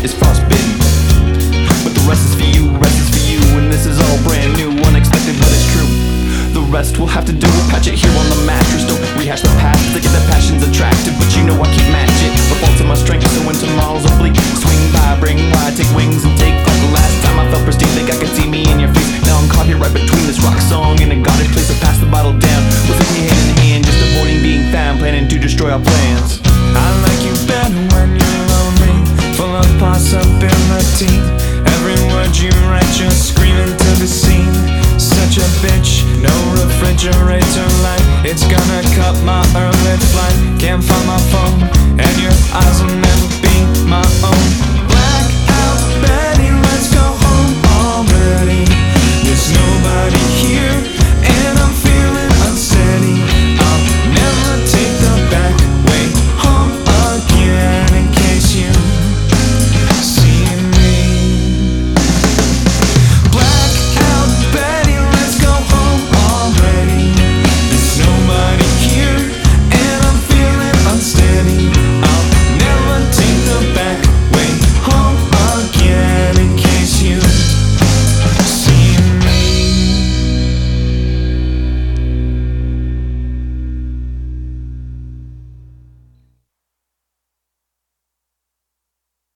is frostbitten. But the rest is for you, and this is all brand new, unexpected but it's true. The rest we'll have to do, patch it here on the mattress. Don't rehash the past, think of the passion's attractive, but you know I keep matching. The faults of my strength, so when tomorrow's oblique, swing by, bring wide, take wings and take off. The last time I felt pristine, think I could see me in your face. Now I'm caught here right between this rock song and a guarded place. So pass the bottle down, we'll take me hand in hand, just avoiding being found, planning to destroy our plans. I like you better when you're lonely, full of possibility. Every word you write, you're screaming to be seen. Such a bitch, no refrigerator light, it's gonna cut my early flight. Can't find my phone, and your eyes will never be my own.